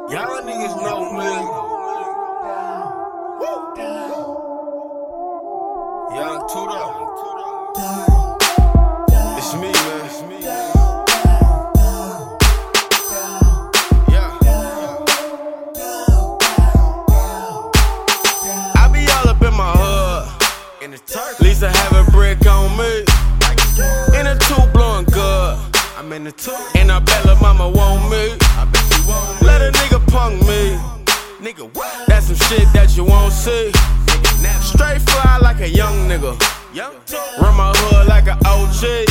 Y'all niggas know me. Young Tuda. It's me, man. It's me. Yeah. I be all up in my hood. In the turf. Lisa have a brick on me. In a two blowing good. I'm in the two. And I bet lil' mama want me. I bet she want me. Let a nigga punk me. Nigga, what? That's some shit that you won't see. Straight fly like a young nigga. Run my hood like an OG.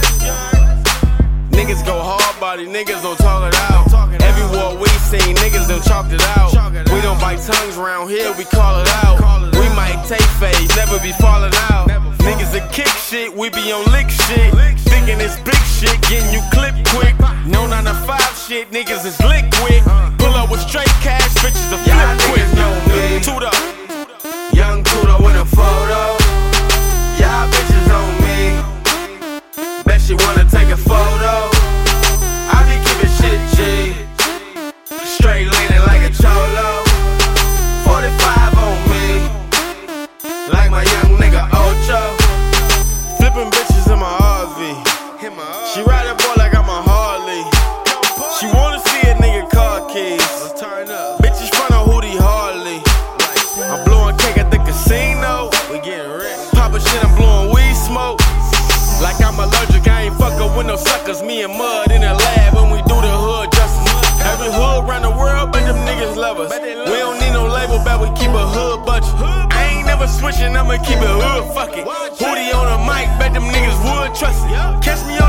Niggas go hard body, niggas don't talk it out. Every war we seen, niggas done chalked it out. We don't bite tongues around here, we call it out. We might take phase, never be falling out. Niggas that kick shit, we be on lick shit. Thinking it's big shit, getting you clipped quick. No 9 to 5 shit, niggas is liquid. Pull up with straight cash, bitches to flip quick. Tuda. Young Tuda with a photo. Y'all bitches on me. Bet she wanna take a photo. I be keeping shit G. Straight leaning like a cholo. 45 on me. Like my young nigga Ocho. Flipping bitches in my RV. She ride that boy like I'm a Harley. She wanna see a nigga car keys. Bitches front of Hootie Harley. I'm blowing cake at the casino. We getting rich. Poppin' shit, I'm blowing weed smoke. Like I'm allergic, I ain't fuckin' with no suckers. Me and Mud in the lab when we do the hood justice. Every hood around the world, but them niggas love us. We don't need no label, but we keep a hood budget. I ain't never switching, I'ma keep it hood, fuck it. Hootie on the mic, bet them niggas would trust it. Catch me on